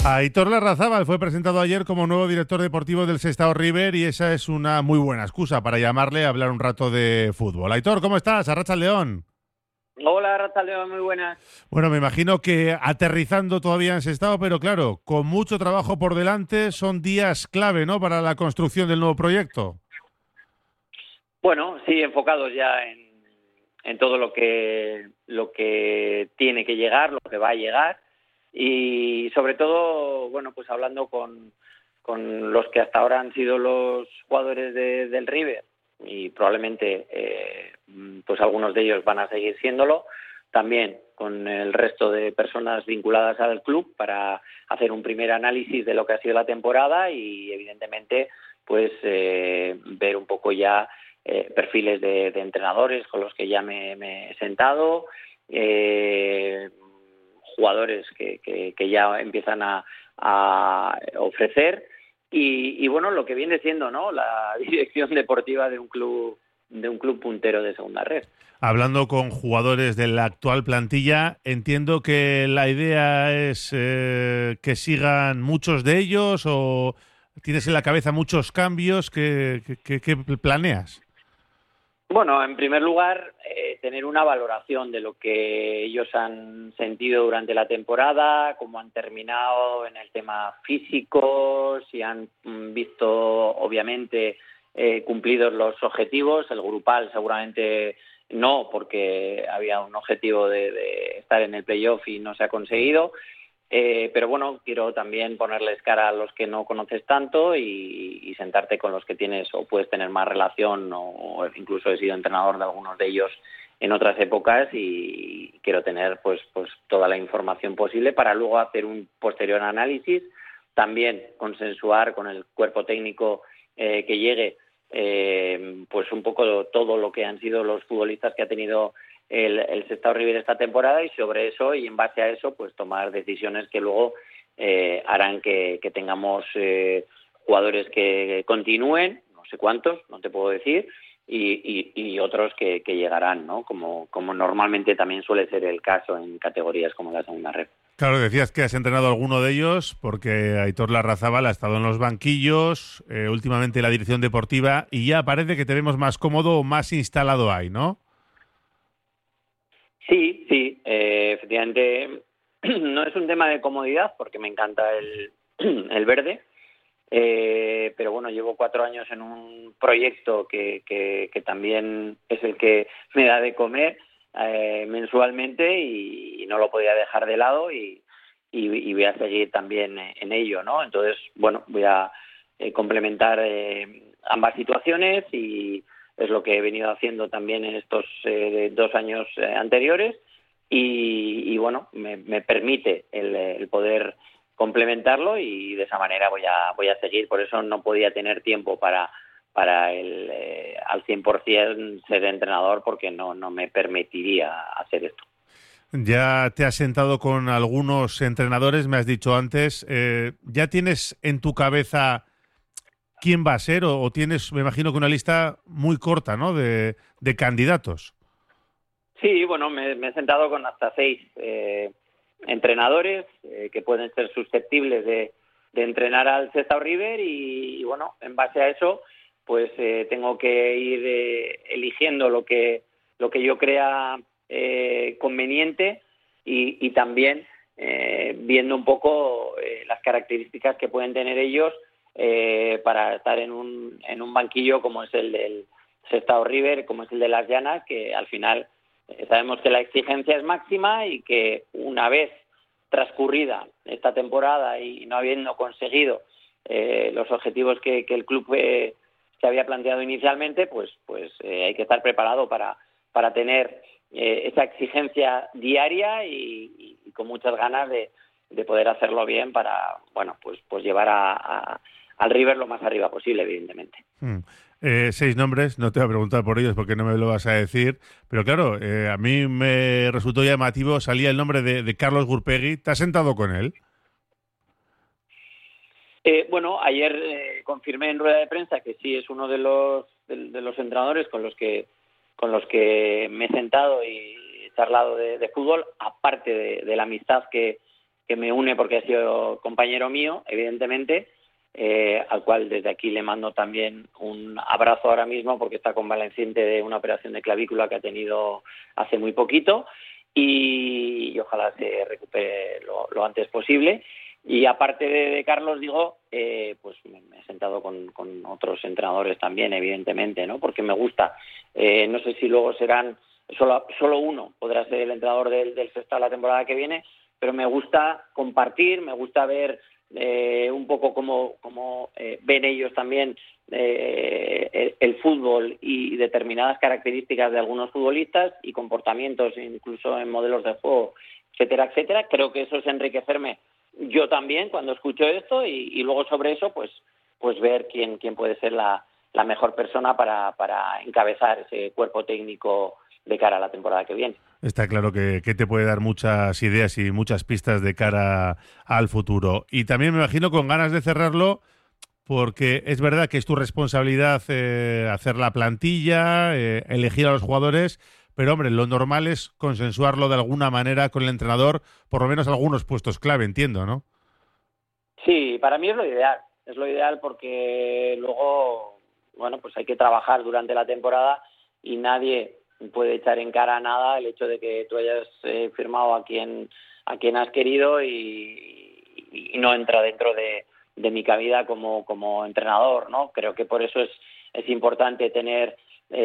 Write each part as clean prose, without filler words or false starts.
Aitor Larrazábal fue presentado ayer como nuevo director deportivo del Sestao River y esa es una muy buena excusa para llamarle a hablar un rato de fútbol. Aitor, ¿cómo estás? Arratsaldeón. Hola, Rataleo, muy buenas. Bueno, me imagino que aterrizando todavía en Sestao, pero claro, con mucho trabajo por delante, son días clave, ¿no?, para la construcción del nuevo proyecto. Bueno, sí, enfocados ya en todo lo que tiene que llegar, lo que va a llegar y sobre todo, bueno, pues hablando con los que hasta ahora han sido los jugadores del River y probablemente pues algunos de ellos van a seguir siéndolo, también con el resto de personas vinculadas al club para hacer un primer análisis de lo que ha sido la temporada y evidentemente pues ver un poco ya perfiles de entrenadores con los que ya me he sentado, jugadores que ya empiezan a ofrecer y bueno, lo que viene siendo, ¿no?, la dirección deportiva de un club puntero de segunda red. Hablando con jugadores de la actual plantilla, entiendo que la idea es que sigan muchos de ellos o tienes en la cabeza muchos cambios que planeas. Bueno, en primer lugar, tener una valoración de lo que ellos han sentido durante la temporada, cómo han terminado en el tema físico, si han visto, obviamente, cumplidos los objetivos. El grupal seguramente no, porque había un objetivo de estar en el playoff y no se ha conseguido. Pero bueno, quiero también ponerles cara a los que no conoces tanto y sentarte con los que tienes o puedes tener más relación o incluso he sido entrenador de algunos de ellos en otras épocas y quiero tener pues toda la información posible para luego hacer un posterior análisis, también consensuar con el cuerpo técnico que llegue pues un poco todo lo que han sido los futbolistas que ha tenido el Sestao River esta temporada y sobre eso y en base a eso pues tomar decisiones que luego harán que tengamos jugadores que continúen, no sé cuántos, no te puedo decir, y otros que llegarán, ¿no?, como normalmente también suele ser el caso en categorías como la segunda red. Claro, decías que has entrenado a alguno de ellos porque Aitor Larrazábal ha estado en los banquillos, últimamente en la dirección deportiva y ya parece que te vemos más cómodo o más instalado ahí, ¿no? Sí, sí, efectivamente no es un tema de comodidad porque me encanta el verde, pero bueno, llevo 4 años en un proyecto que también es el que me da de comer mensualmente y no lo podía dejar de lado y voy a seguir también en ello, ¿no? Entonces, bueno, voy a complementar ambas situaciones y es lo que he venido haciendo también en estos 2 años anteriores y bueno, me permite el poder complementarlo y de esa manera voy a seguir. Por eso no podía tener tiempo para al 100% ser entrenador porque no me permitiría hacer esto. Ya te has sentado con algunos entrenadores, me has dicho antes. ¿Ya tienes en tu cabeza quién va a ser o tienes, me imagino que una lista muy corta, ¿no?, de candidatos? Sí, bueno, me he sentado con hasta 6 entrenadores que pueden ser susceptibles de entrenar al Sestao River y bueno, en base a eso pues tengo que ir eligiendo lo que yo crea conveniente y también viendo un poco las características que pueden tener ellos para estar en un banquillo como es el del Sestao River, como es el de Las Llanas, que al final sabemos que la exigencia es máxima y que una vez transcurrida esta temporada y no habiendo conseguido los objetivos que el club se había planteado inicialmente, pues hay que estar preparado para tener esa exigencia diaria y con muchas ganas de poder hacerlo bien para, bueno, pues llevar al River lo más arriba posible, evidentemente. 6 nombres, no te voy a preguntar por ellos porque no me lo vas a decir, pero claro, a mí me resultó llamativo, salía el nombre de Carlos Gurpegui. ¿Te has sentado con él? Bueno, ayer confirmé en rueda de prensa que sí es uno de los entrenadores con los que me he sentado y he charlado de fútbol, aparte de la amistad que que me une porque ha sido compañero mío, evidentemente, al cual desde aquí le mando también un abrazo ahora mismo porque está convaleciente de una operación de clavícula que ha tenido hace muy poquito y ojalá se recupere lo antes posible. Y aparte de Carlos, digo, pues me he sentado con otros entrenadores también, evidentemente, ¿no? Porque me gusta. No sé si luego serán solo uno podrá ser el entrenador del Sestao la temporada que viene, pero me gusta compartir, me gusta ver un poco cómo ven ellos también el fútbol y determinadas características de algunos futbolistas y comportamientos, incluso en modelos de juego, etcétera, etcétera. Creo que eso es enriquecerme yo también cuando escucho esto y luego sobre eso pues ver quién puede ser la mejor persona para encabezar ese cuerpo técnico de cara a la temporada que viene. Está claro que te puede dar muchas ideas y muchas pistas de cara al futuro. Y también me imagino con ganas de cerrarlo, porque es verdad que es tu responsabilidad hacer la plantilla, elegir a los jugadores, pero hombre, lo normal es consensuarlo de alguna manera con el entrenador, por lo menos algunos puestos clave, entiendo, ¿no? Sí, para mí es lo ideal porque luego, bueno, pues hay que trabajar durante la temporada y nadie puede echar en cara nada el hecho de que tú hayas firmado a quien has querido y no entra dentro de mi cabida como entrenador, ¿no? Creo que por eso es importante tener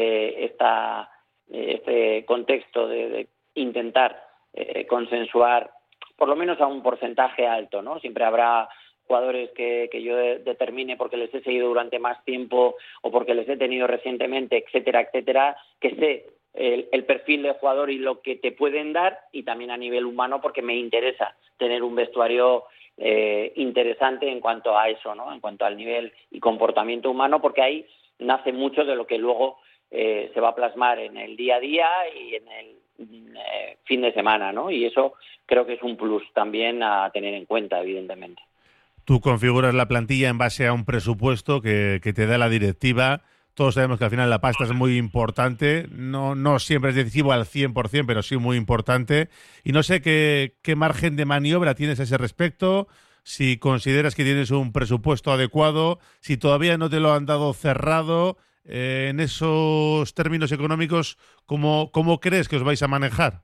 este contexto de intentar consensuar por lo menos a un porcentaje alto, ¿no? Siempre habrá jugadores que yo determine porque les he seguido durante más tiempo o porque les he tenido recientemente, etcétera, etcétera, que sé el perfil de jugador y lo que te pueden dar, y también a nivel humano porque me interesa tener un vestuario interesante en cuanto a eso, ¿no? En cuanto al nivel y comportamiento humano, porque ahí nace mucho de lo que luego se va a plasmar en el día a día y en el fin de semana, ¿no? Y eso creo que es un plus también a tener en cuenta, evidentemente. Tú configuras la plantilla en base a un presupuesto que te da la directiva. Todos sabemos que al final la pasta es muy importante, no siempre es decisivo al 100%, pero sí muy importante. Y no sé qué margen de maniobra tienes a ese respecto, si consideras que tienes un presupuesto adecuado, si todavía no te lo han dado cerrado, en esos términos económicos, ¿cómo crees que os vais a manejar?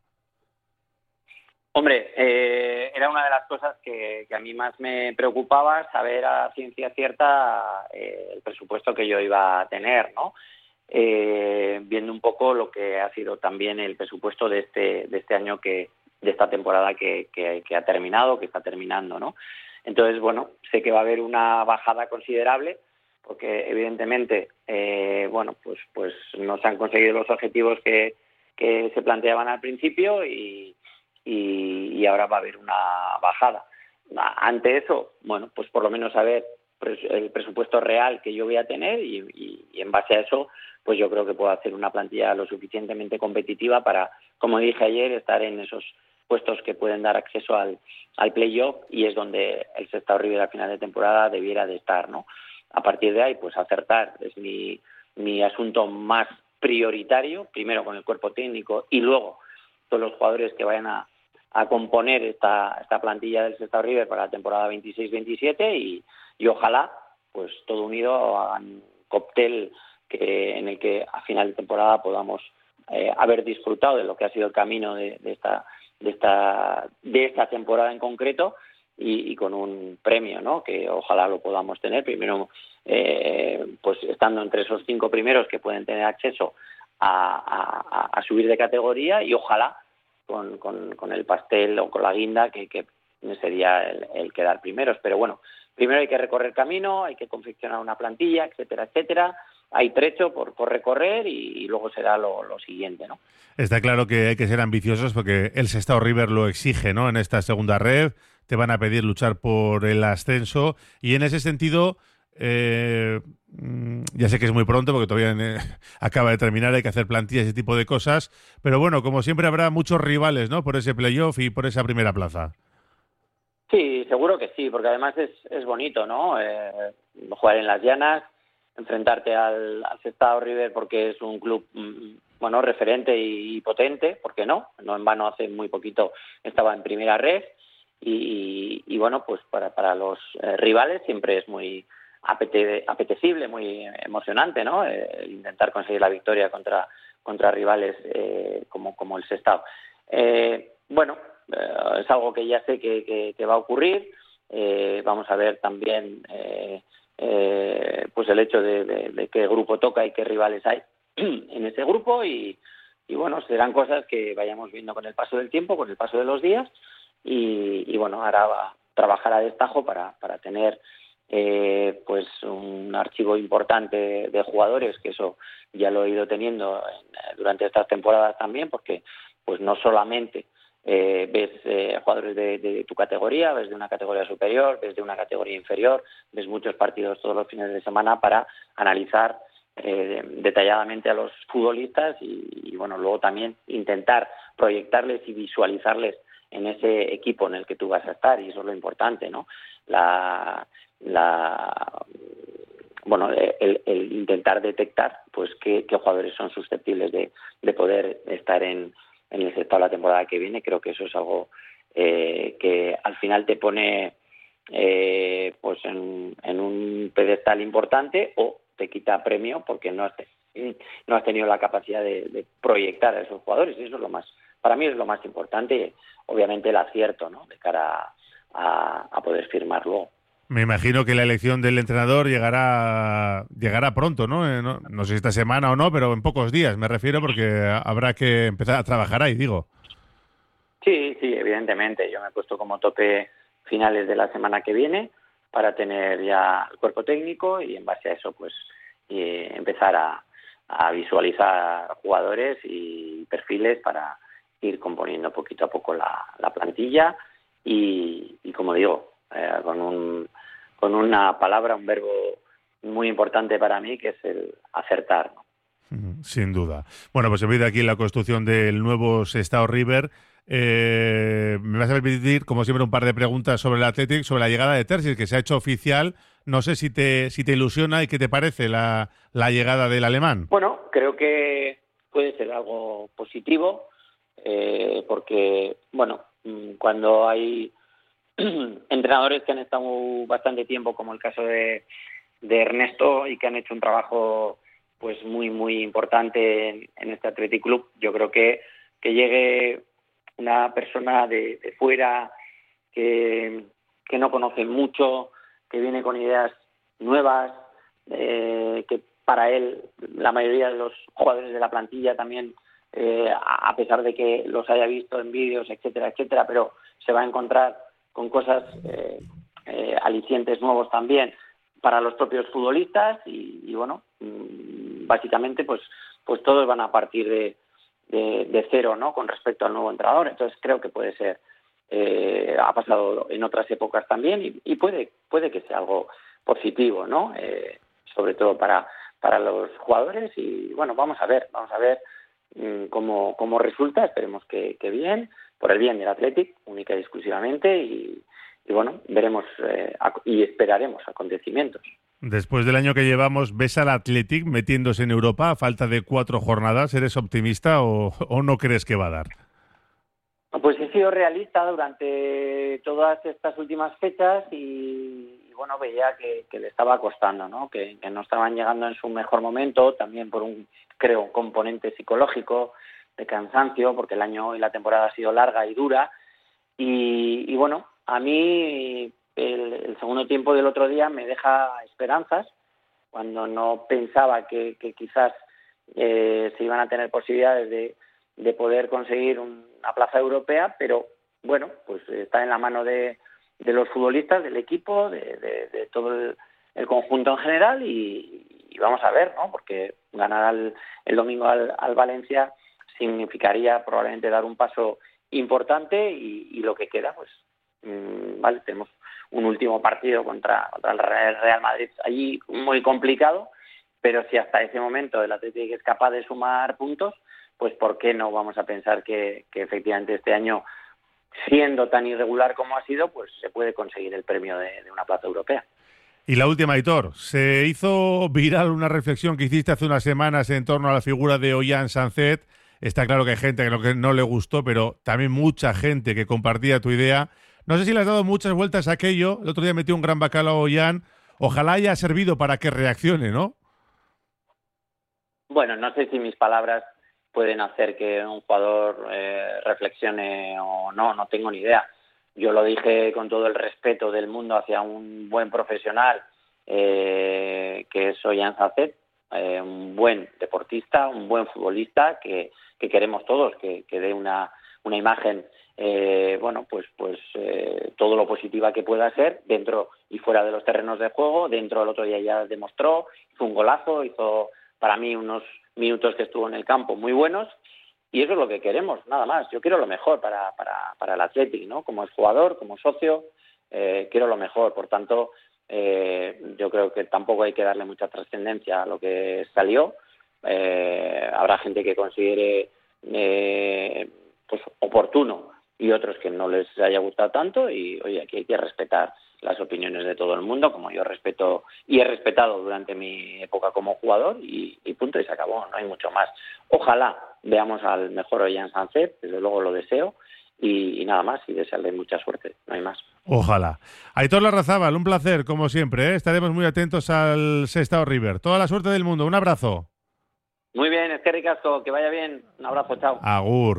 Hombre, era una de las cosas que a mí más me preocupaba, saber a ciencia cierta el presupuesto que yo iba a tener, ¿no? Viendo un poco lo que ha sido también el presupuesto de este año, de esta temporada que ha terminado, que está terminando, ¿no? Entonces, bueno, sé que va a haber una bajada considerable porque evidentemente, bueno, pues no se han conseguido los objetivos que se planteaban al principio y ahora va a haber una bajada. Ante eso, bueno, pues por lo menos saber el presupuesto real que yo voy a tener y en base a eso, pues yo creo que puedo hacer una plantilla lo suficientemente competitiva para, como dije ayer, estar en esos puestos que pueden dar acceso al playoff, y es donde el Sestao River a final de temporada debiera de estar, ¿no? A partir de ahí, pues acertar es mi asunto más prioritario, primero con el cuerpo técnico y luego todos los jugadores que vayan a componer esta plantilla del Sestao River para la temporada 26-27 y ojalá pues todo unido a un cóctel en el que a final de temporada podamos haber disfrutado de lo que ha sido el camino de esta temporada en concreto y con un premio, ¿no? Que ojalá lo podamos tener primero, pues estando entre esos 5 primeros que pueden tener acceso a subir de categoría, y ojalá con el pastel o con la guinda que sería el quedar primeros. Pero bueno, primero hay que recorrer camino, hay que confeccionar una plantilla, etcétera, etcétera. Hay trecho por recorrer y luego será lo siguiente, ¿no? Está claro que hay que ser ambiciosos porque el Sestao River lo exige, ¿no? En esta segunda red te van a pedir luchar por el ascenso y en ese sentido, ya sé que es muy pronto porque todavía acaba de terminar, hay que hacer plantillas y ese tipo de cosas, pero bueno, como siempre habrá muchos rivales, ¿no? Por ese playoff y por esa primera plaza. Sí, seguro que sí, porque además es bonito, ¿no? Jugar en las llanas, enfrentarte al Sestao River porque es un club bueno, referente y potente, ¿por qué no? No en vano hace muy poquito estaba en primera red y bueno, pues para los rivales siempre es muy apetecible, muy emocionante, ¿no? Intentar conseguir la victoria contra rivales como el Sestao. Bueno, es algo que ya sé que va a ocurrir. Vamos a ver también pues el hecho de qué grupo toca y qué rivales hay en ese grupo y bueno, serán cosas que vayamos viendo con el paso del tiempo, con el paso de los días y bueno, ahora va a trabajar a destajo para tener pues un archivo importante de jugadores, que eso ya lo he ido teniendo durante estas temporadas también, porque pues no solamente ves jugadores de tu categoría, ves de una categoría superior, ves de una categoría inferior, ves muchos partidos todos los fines de semana para analizar detalladamente a los futbolistas y bueno, luego también intentar proyectarles y visualizarles en ese equipo en el que tú vas a estar, y eso es lo importante, ¿no? Bueno, el intentar detectar pues qué jugadores son susceptibles de poder estar en el Sestao la temporada que viene. Creo que eso es algo que al final te pone pues en un pedestal importante o te quita premio porque no has tenido la capacidad de proyectar a esos jugadores. Eso es lo más, para mí es lo más importante, obviamente el acierto, ¿no? De cara a poder firmar luego. Me imagino que la elección del entrenador llegará pronto, ¿no? No sé si esta semana o no, pero en pocos días me refiero, porque habrá que empezar a trabajar ahí, digo. Sí, evidentemente. Yo me he puesto como tope finales de la semana que viene para tener ya el cuerpo técnico y en base a eso pues empezar a visualizar jugadores y perfiles para ir componiendo poquito a poco la plantilla y como digo, con una palabra, un verbo muy importante para mí, que es el acertar, ¿no? Sin duda. Bueno, pues en vez de aquí la construcción del nuevo Sestao River, me vas a permitir, como siempre, un par de preguntas sobre el Athletic, sobre la llegada de Terzic, que se ha hecho oficial. No sé si te ilusiona y qué te parece la llegada del alemán. Bueno, creo que puede ser algo positivo, porque, bueno, cuando hay entrenadores que han estado bastante tiempo, como el caso de Ernesto, y que han hecho un trabajo pues muy importante en este Athletic Club, yo creo que llegue una persona de fuera que no conoce mucho, que viene con ideas nuevas, que para él la mayoría de los jugadores de la plantilla también, a pesar de que los haya visto en vídeos, etcétera, pero se va a encontrar con cosas alicientes nuevos también para los propios futbolistas y bueno, básicamente pues todos van a partir de cero, ¿no? Con respecto al nuevo entrenador. Entonces creo que puede ser, ha pasado en otras épocas también y puede que sea algo positivo, ¿no? Sobre todo para los jugadores y bueno, vamos a ver cómo resulta. Esperemos que bien, por el bien del Athletic, única y exclusivamente, y bueno, veremos y esperaremos acontecimientos. Después del año que llevamos, ¿ves al Athletic metiéndose en Europa a falta de 4 jornadas? ¿Eres optimista o no crees que va a dar? Pues he sido realista durante todas estas últimas fechas y bueno, veía que le estaba costando, ¿no? Que no estaban llegando en su mejor momento, también por un componente psicológico de cansancio, porque el año y la temporada ha sido larga y dura y bueno, a mí el segundo tiempo del otro día me deja esperanzas cuando no pensaba que quizás se iban a tener posibilidades de poder conseguir una plaza europea, pero bueno, pues está en la mano de los futbolistas, del equipo, de todo el conjunto en general y vamos a ver, ¿no? Porque ganar el domingo al Valencia significaría probablemente dar un paso importante y lo que queda, pues vale, tenemos un último partido contra el Real Madrid allí muy complicado, pero si hasta ese momento el Atlético es capaz de sumar puntos, pues ¿por qué no vamos a pensar que efectivamente este año, siendo tan irregular como ha sido, pues se puede conseguir el premio de una plaza europea? Y la última, Aitor, se hizo viral una reflexión que hiciste hace unas semanas en torno a la figura de Ollán Sancet. Está claro que hay gente que no le gustó, pero también mucha gente que compartía tu idea. No sé si le has dado muchas vueltas a aquello. El otro día metió un gran bacalao Jan. Ojalá haya servido para que reaccione, ¿no? Bueno, no sé si mis palabras pueden hacer que un jugador reflexione o no, no tengo ni idea. Yo lo dije con todo el respeto del mundo hacia un buen profesional, que es Ollán Sacet, un buen deportista, un buen futbolista que queremos todos, que dé una imagen, todo lo positiva que pueda ser dentro y fuera de los terrenos de juego. Dentro, el otro día ya demostró, hizo un golazo, hizo para mí unos minutos que estuvo en el campo muy buenos, y eso es lo que queremos, nada más. Yo quiero lo mejor para el Athletic, ¿no? Como jugador, como socio, quiero lo mejor. Por tanto, yo creo que tampoco hay que darle mucha trascendencia a lo que salió. Habrá gente que considere oportuno y otros que no les haya gustado tanto, y oye, aquí hay que respetar las opiniones de todo el mundo, como yo respeto y he respetado durante mi época como jugador, y punto, y se acabó, no hay mucho más. Ojalá veamos al mejor Ollán Sánchez, desde luego lo deseo, y nada más, y desearle mucha suerte, no hay más. Ojalá. Aitor Larrazábal, un placer, como siempre, ¿eh? Estaremos muy atentos al Sestao River. Toda la suerte del mundo, un abrazo. Muy bien, eskerrik asko, que vaya bien, un abrazo, chao. Agur.